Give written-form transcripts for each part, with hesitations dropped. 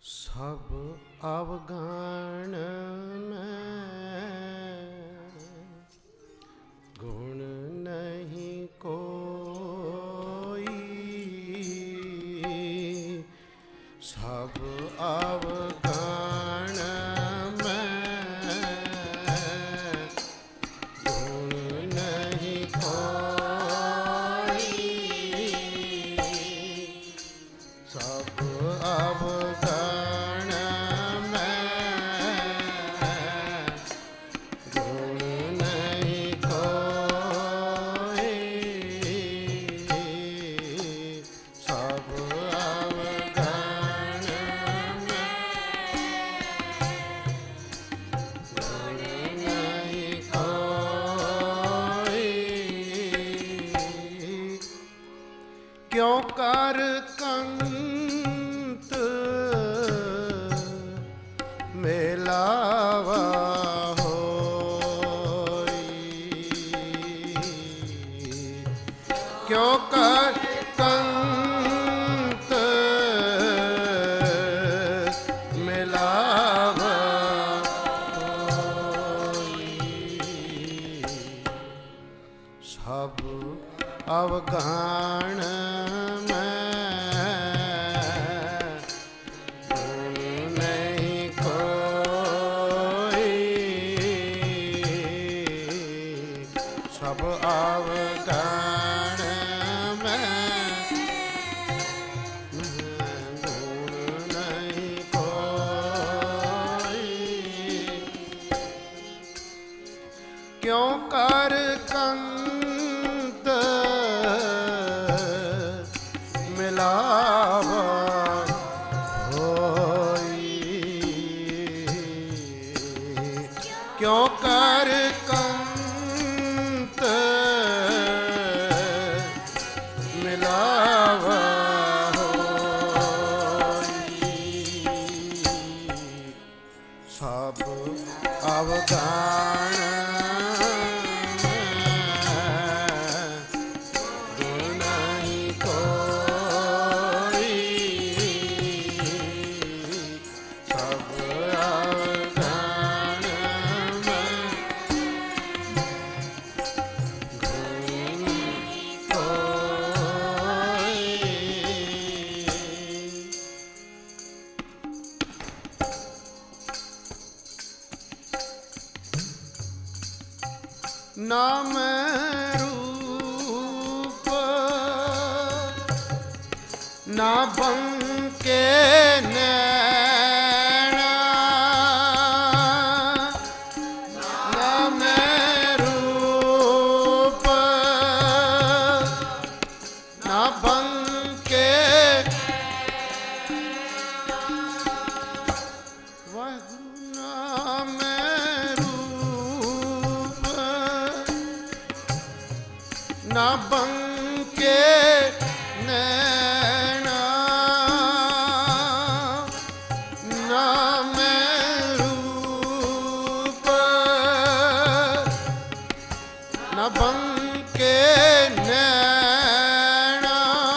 सब अवगान में गुण नहीं कोई, सब अवगान में गुण नहीं कोई, सब अवगान क्यों कर कंत मिलावा होई, क्यों कर कंत मिलावा होई, सब अवगान सब अवगान में गुण नहीं कोई, क्यों कर कंत मिलावा होई, क्यों कर मिलावा होई, सब अवगान गुण नहीं कोई, सब अवगान नाम रूप ना बंके नैना, नाम रूप ना बंके वाहिगुरु, नाम ना बंके नैना, नाम रूप ना बंके नैना,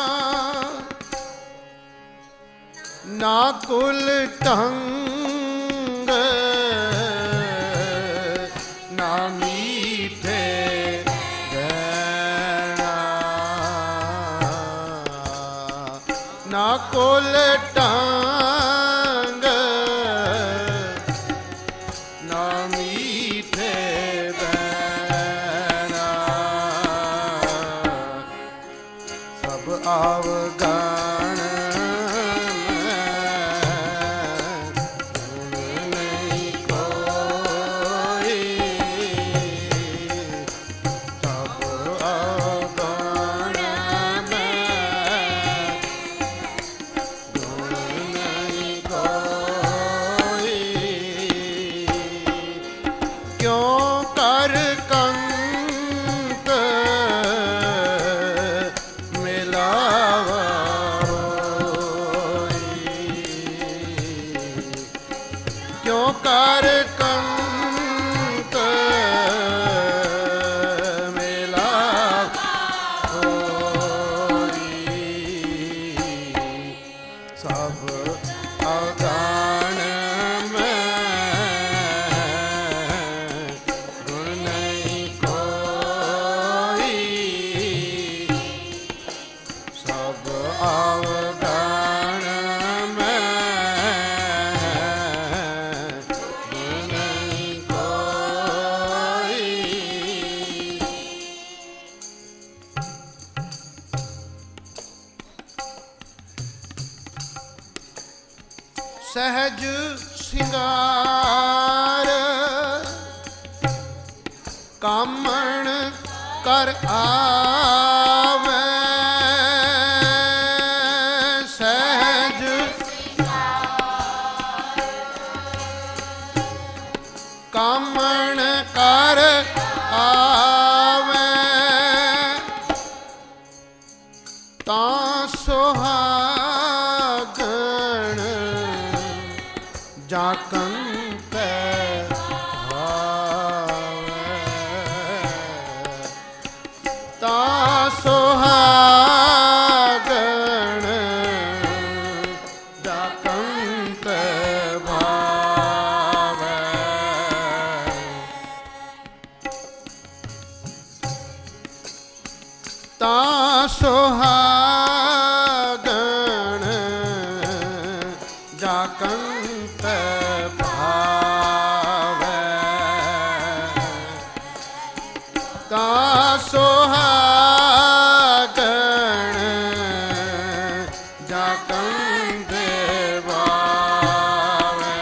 ना कुल ढंग ना मीठे ना कुल टांग ना मीठे बैना, सब अवगान गुण नहीं कोई, सब अवगान क्यों कर कंत मिलावा होई, क्यों कर कंत मिलावा होई, सब अवगान सहज सिंगार कामण कर आवे सहज कामण कर आवे तां सोहागण जाकन ते भावे तां सोहागण जाकन ते भावे तां सोहागण जाकन ते भावे तां सोहागण जाकन ते भावे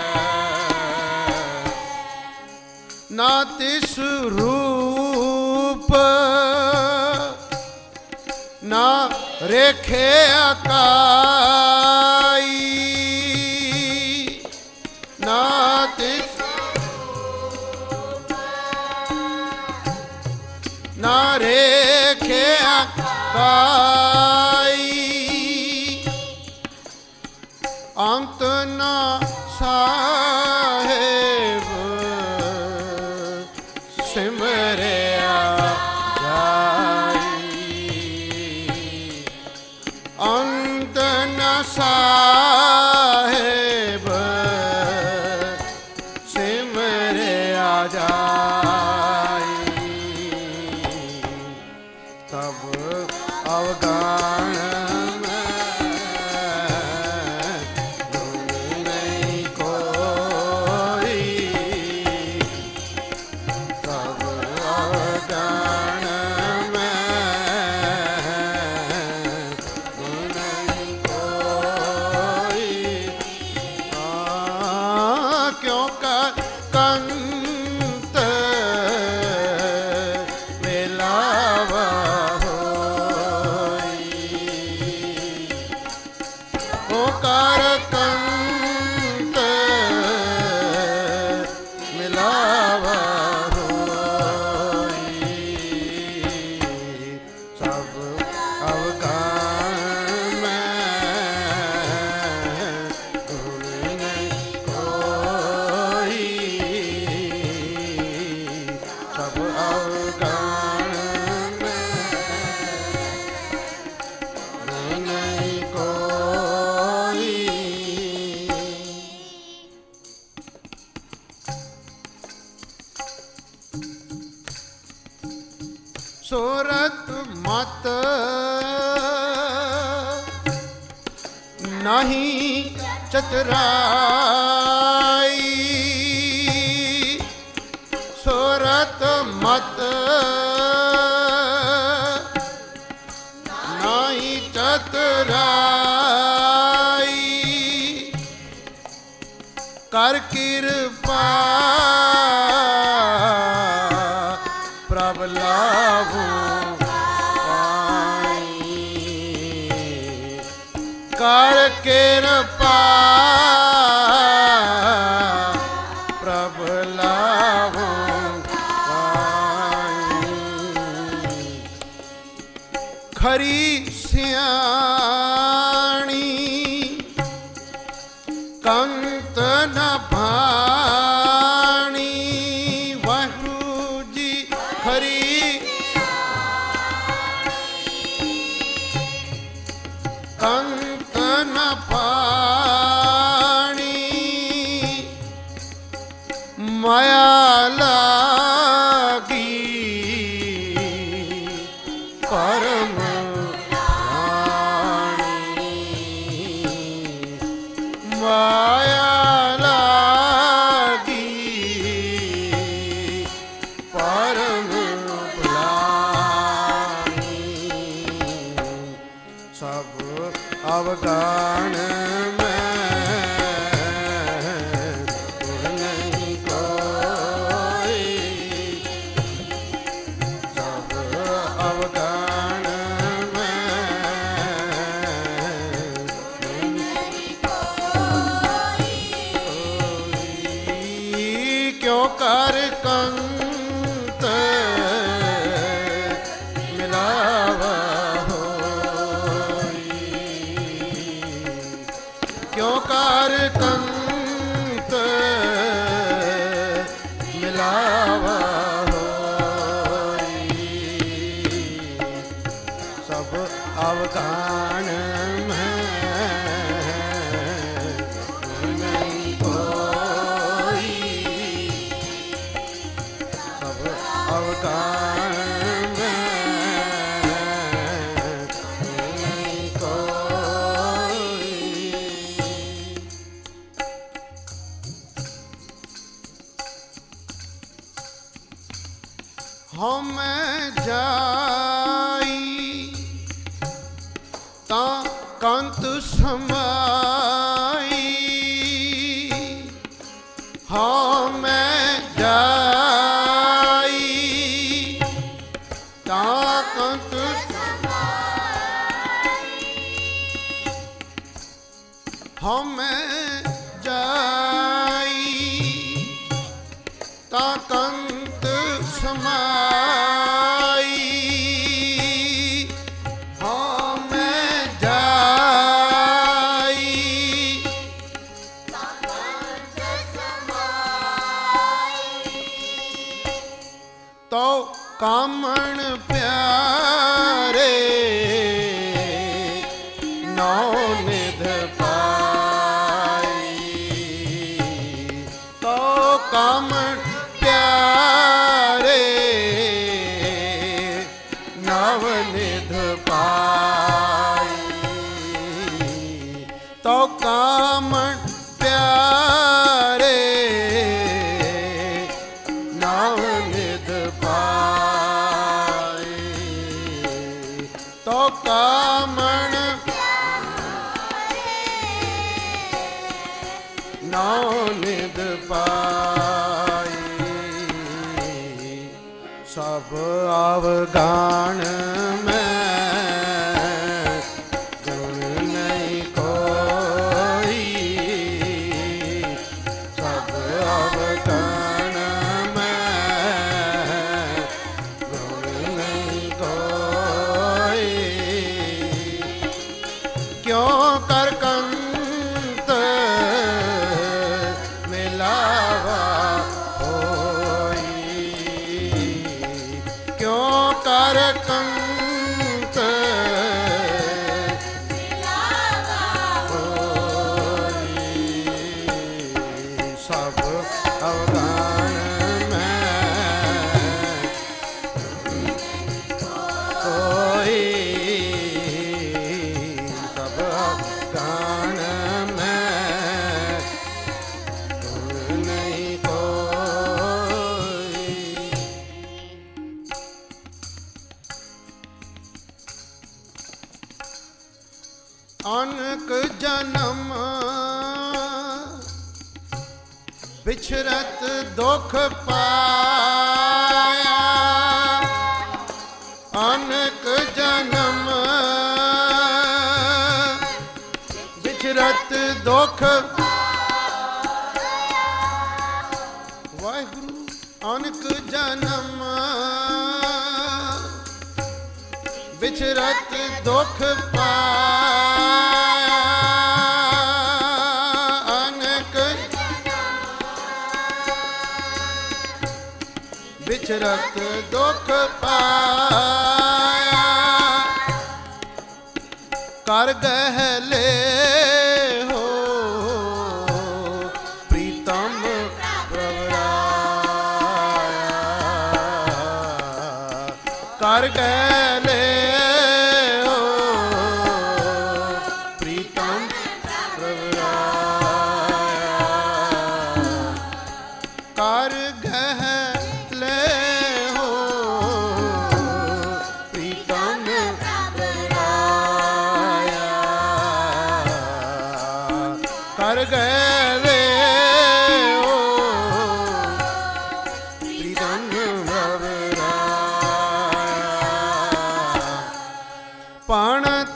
ना तिस रूप ना रेखे अकाई ना तिस ना रेखे अकाई अंत ना साहेब सिमरिया अंत न साहेब सिमरिया जाई तब अवगान में गुण नहीं कोई तब अवगान क्यों कर कंत मिलावा होई ओ कर कंत मिलावा होई सब अवगान में सब अवगान में नहीं कोई सूरत मत नहीं चतुराई सूरत मत नहीं चतुराई कर कृपा प्रभ लाभो पाई कर कृपा प्रभ लाभो खरी सियाणी कंत न भाणी वाहिगुरु जी खरी कंत न भाणी माया लागी परम माया लागी परम भुलानी सब अवगान में ਕਰ ਕੰਤ ਮਿਲਾਵਾ ਹੋਈ, ਕਿਉ ਕਰ ਕੰਤ ਮਿਲਾਵਾ ਹੋਈ, ਸਭ ਅਵਗਾਨ ਹਉਮੈ ਜਾਈ ਤਾਂ ਕੰਤ ਸਮਾਈ, ਹਉਮੈ ਜਾਈ ਤਾਂ ਕੰਤ ਹਉਮੈ ਜਾਈ ਤਾਂ ਕੰਤ ਸਮਾਈ, ਹਉਮੈ ਜਾਈ ਤਾਂ ਕੰਤ ਸਮਾਈ, ਤੋ ਕਾਮਣ ਪਿਆਰੇ ਨੌ ਨਿਧ ਪਾਈ, ਤੋ ਕਾਮਣ ਪਿਆਰੇ ਨਵ ਨਿਧ ਪਾਈ, ਤੋ ਕਾਮਣ ਪਿਆਰੇ ਨਵ ਨਿਧ ਪਾਈ, ਤੋ ਕਾਮਣ ਨੌ ਨਿਧ ਪਾਈ, ਸਭ ਅਵਗਾਨ ਮੈਂ ਗੁਣ ਨਹੀਂ ਕੋਈ, ਸਭ ਅਵਗਾਨ ਮੈਂ ਗੁਣ ਨਹੀਂ ਕੋਈ, ਕਿਉ ਕਰ ਕੰਤ ਮਿਲਾਵਾ ਕਰ ਕੰਤ ਮਿਲਾਵਾ ਹੋਈ, ਸਭ ਅਵਗਾਨ ਮੈਂ ਕੋਈ, ਸਭ ਅਵਗਾਨ ਮੈਂ ਨਹੀਂ ਕੋਈ। ਅਨਕ ਜਨਮ ਵਿਛਰਤ ਦੁਖ ਪਾਇਆ, ਅਨਕ ਜਨਮ ਵਿਛਰਤ ਦੁਖ, ਵਾਹਿਗੁਰੂ ਅਨਕ ਜਨਮ ਵਿਛਰਤ ਦੁਖ ਪਾਇਆ, ਅਨਕ ਵਿਛਰਤ ਦੁਖ ਪਾਇਆ, ਕਰ ਗਹਿਲੇ ਹੋ ਪ੍ਰੀਤਮ ਪ੍ਰਵਰਾਇਆ, ਕਰ ਗਹਿਲੇ ਕਰ ਗਹਿਲੇ ਹੋ ਪ੍ਰੀਤਮ ਪ੍ਰਵਰਾਇਆ, ਕਰ ਗਹਿਲੇ ਹੋ ਪ੍ਰੀਤਮ ਪ੍ਰਵਰਾਇਆ, ਪਣਤ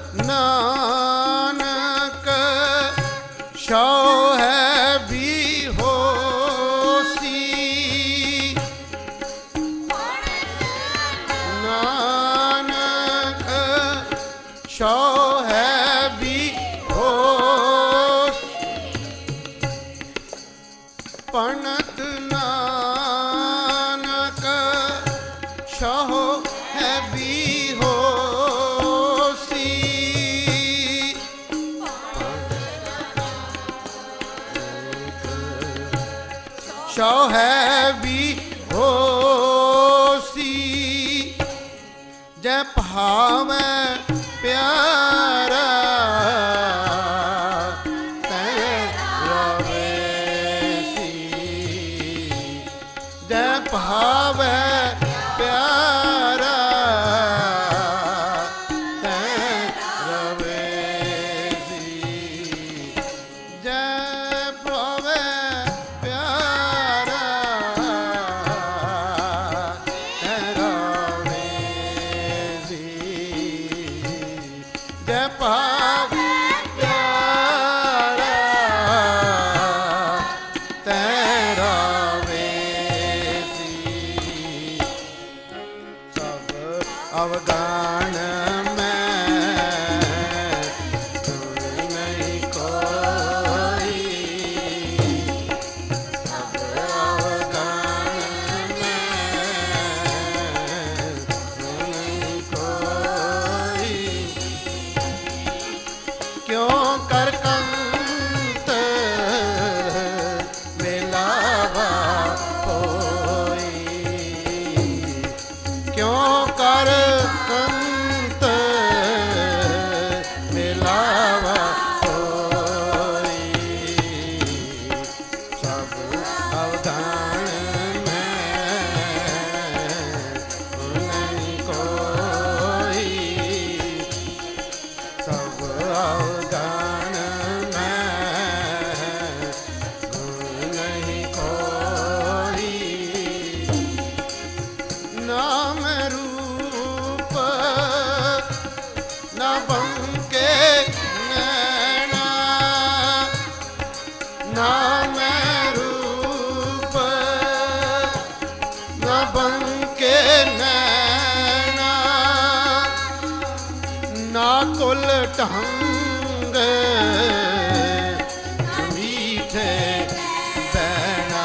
ਨਾਨਕ ਸ਼ੌ ਹੈ ਵੀ ਹੋਸੀ, पणत नानक सहो है भी होसी। सहो है भी होसी जय भावै प्यारा भावै प्यारा रवेसी। जय भावै प्यारा रवेसी। जय भाव अवगान में तू नहीं कोई। सब अवगान में तू नहीं कोई। क्यों कर कंत मिलावा होई। क्यों कर कंत मिलावा होई। सब अवगान में नहीं कोई। सब अवगान में नहीं कोई। नाम रूप न बंके नैना। नाम रूप न बंके नैना। ना कुल ढंग मीठे बैना।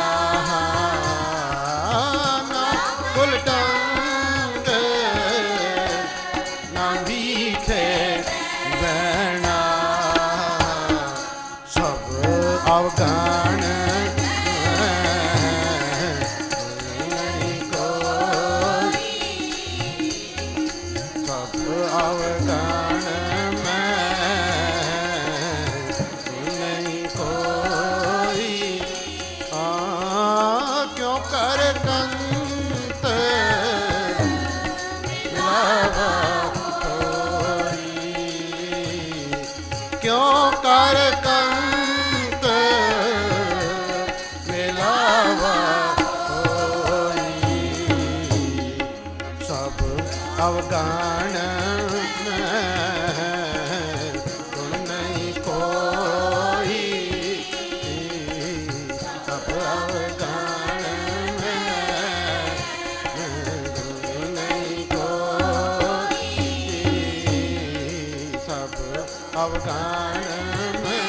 ना कुल ढंग ना मीठे बैना। सब अवगान नहीं कोई। सब अवगान में नहीं कोई। क्यों कर कंत मिलावा होई। क्यों कर कंत मिलावा होई। सब अवगान में गुण नहीं कोई। सब अवगान में गुण नहीं कोई। सब अवगान में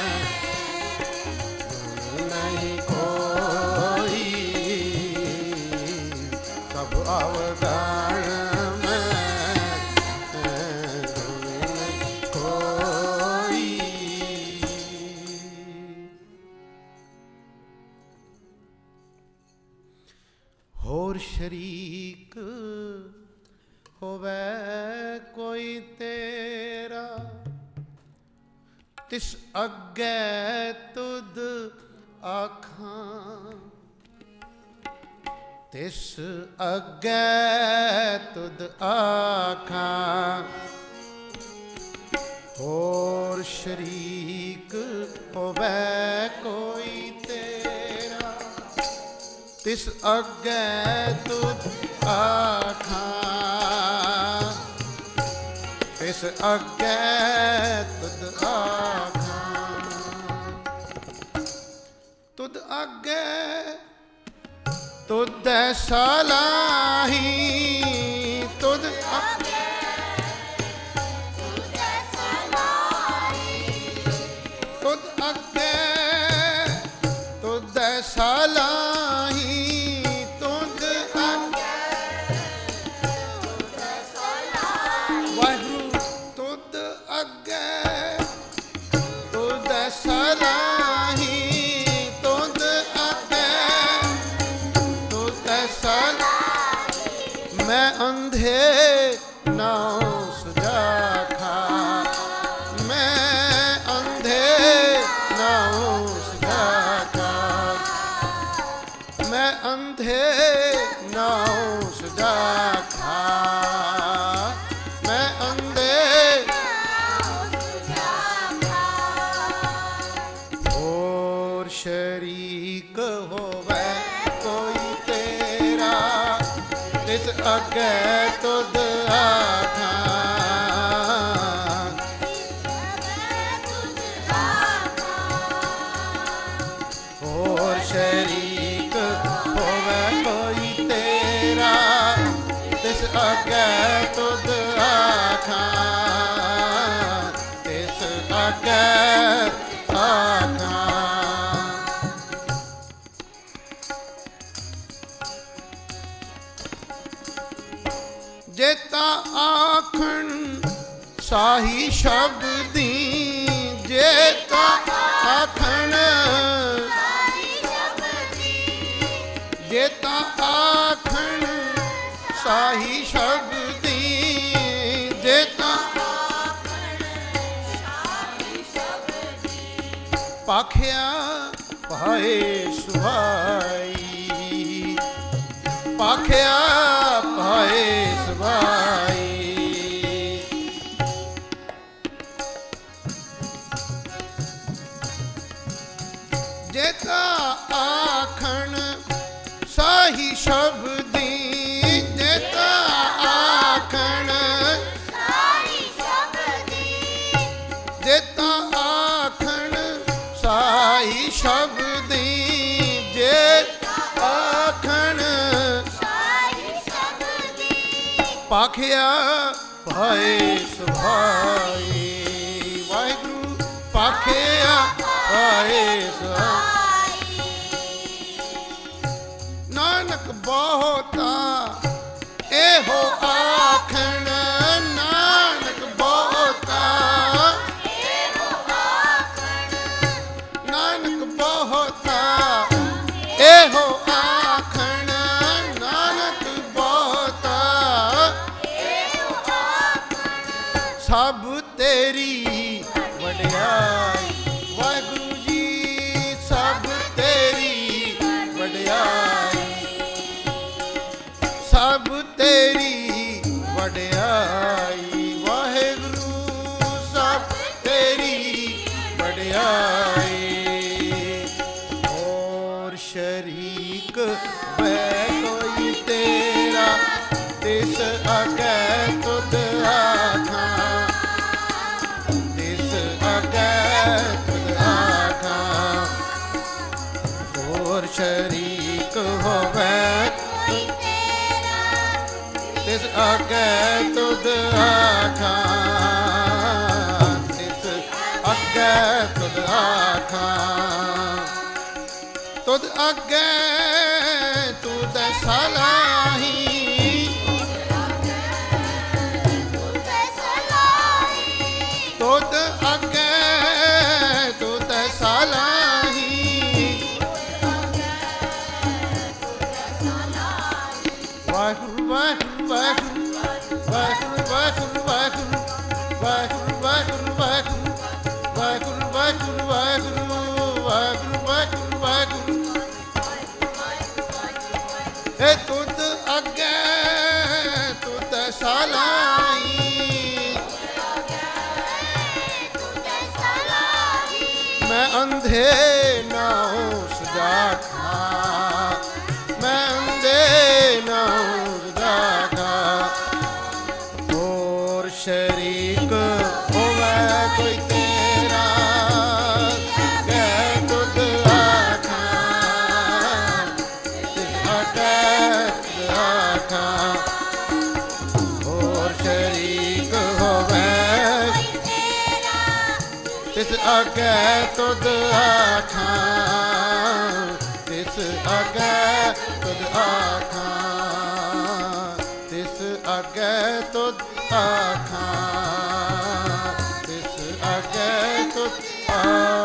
गुण नहीं कोई। सब अवगान में गुण नहीं कोई। होर शरीक होवे कोई तेरा। तिस अग्गे तुद आखां। तिस अग्गे तुद आखां। होर शरीक होवे कोई तेरा। तिस अग्गे तुद आखां। तिस अग्गे तुद आखां। तुद अग्गे तुद सलाही। तुद अग्गे तुद अग्गे तुद ਸਲਾਹੀ ਤੁਧ ਵਾਹਿਗੁਰੂ ਤੁਧ ਅੱਗੇ ਤੁਧ ਸਲਾਹੀ ਤੁਧ ਅੱਗੇ ਤੁਧ ਸਲਾਹੀ ਮੈਂ ਅੰਧੇ ਨਾਉ ਸੁਜਾਖਾ ਮੈਂ ਅੰਧੇ ਨਾਉ ਸੁਜਾਖਾ ਮੈਂ ਅੰਧੇ ਨਾਉ ਸੁਜਾਖਾ ਮੈਂ ਅੰਧੇ ਹੋਰ ਸ਼ਰੀਕ ਹੋਵੇ ਕੋਈ ਤੇਰਾ ਤਿਸ ਅੱਗੇ ਤੁਧ ਆਖਾਂ ਹੋਰ ਸ਼ਰੀਕ ਹੋਵੇ ਕੋਈ ਤੇਰਾ ਤਿਸ ਅੱਗੇ ਤੁਧ ਆਖਾਂ ਤਿਸ ਅੱਗੇ ਆਖਾਂ ਜੇਤਾ ਆਖਣ ਸਾਹੀ ਸ਼ਬਦੀ ਜੇਤਾ ਆਖਣ ਜੇਤਾ ਆਖਣ ਸਾਹੀ ਸ਼ਬਦੀ ਜੇਤਾ ਪਾਖਿਆ ਪਾਏ ਸੁਹਾਈ ਪਾਖਿਆ ਪਾਏ ਸੁਹਾਈ ਜੇਤਾ ਆਖਣ ਸਾਹੀ ਸ਼ਬਦੀ ਜੇਤਾ ਆਖਣ ਸਾਹੀ ਸ਼ਬਦੀ ਜੇਤਾ ਆਖਣ ਸਾਹੀ ਸ਼ਬਦੀ ਜੇਤਾ ਆਖਣ ਸਾਹੀ ਸ਼ਬਦੀ ਪਾਖਿਆ ਪਾਏ ਸੁਭਾਈ ਵਾਹਿਗੁਰੂ ਪਾਖਿਆ ਪਾਏ ਸੁਭਾਈ ਨਾਨਕ ਬਹੁਤਾ ਇਹੋ ਆਖਣ ਨਾਨਕ ਬਹੁਤਾ ਇਹੋ ਆਖਣ ਨਾਨਕ ਬਹੁਤਾ ਇਹੋ ਆਖਣ ਨਾਨਕ ਬਹੁਤਾ ਇਹੋ ਆਖਣ ਸਭ ਤੇਰੀ ਵਡਿਆਈ ਵਾਹਿਗੁਰੂ ਜੀ ਸਭ ਤੇਰੀ ਵਡਿਆਈ ਸਭ ਤੇਰੀ ਵਡਿਆਈ ਵਾਹਿਗੁਰੂ ਸਭ ਤੇਰੀ ਵਡਿਆਈ ਹੋਰ ਸ਼ਰੀਕ ਵੈ ਕੋਈ ਤੇਰਾ ਤਿਸ ਅੱਗੇ ਤੁਧ ਆਖਾਂ ਤਿਸ ਅੱਗੇ ਤੁਧ ਆਖਾਂ ਹੋਰ ਸ਼ਰੀਕ ਹੋਵੇ ਤਿਸ ਅੱਗੇ ਤੁਧ ਆਖਾਂ ਤਿਸ ਅੱਗੇ ਤੁਧ ਆਖਾਂ ਤੁਧ ਅੱਗੇ ਤੁਧ ਸਲਾਹੀ ਤੁਧ ਅੱਗੇ ਤੁਧ ਸਲਾਹੀ ਵਾਹਿਗੁਰੂ ਵਾਹਿਗੁਰੂ ਵਾਹਿਗੁਰੂ ਵਾਹਿਗੁਰੂ ਵਾਹਿਗੁਰੂ ਵਾਹਿਗੁਰੂ ਵਾਹਿਗੁਰੂ ਵਾਹਿਗੁਰੂ ਵਾਹਿਗੁਰੂ ਵਾਹਿਗੁਰੂ ਵਾਹਿਗੁਰੂ ਵਾਹਿਗੁਰੂ ਵਾਹਿਗੁਰੂ ਏ ਤੁਧ ਅੱਗੇ ਤੁਧ ਸਲਾਹੀ ਮੈਂ ਅੰਧੇ ਨਾਉ ਸੁਜਾਖਾ ਮੈਂ ਅੰਧੇ ਨਾਉ ਸੁਜਾਖਾ ਹੋਰ ਸ਼ਰੀਕ ਹੋਵੇ ਕੋਈ ਤੇਰਾ ਕਹਿ ਤੁਧ ਆਖਾਂ ਤਿਸ ਅੱਗੇ ਤੁਧ ਆਖਾਂ ਹੋਰ ਸ਼ਰੀਕ ਹੋਵੇ ਤਿਸ ਅੱਗੇ ਤੁਧ ਆਖਾਂ आखां तिस अगे तुस आ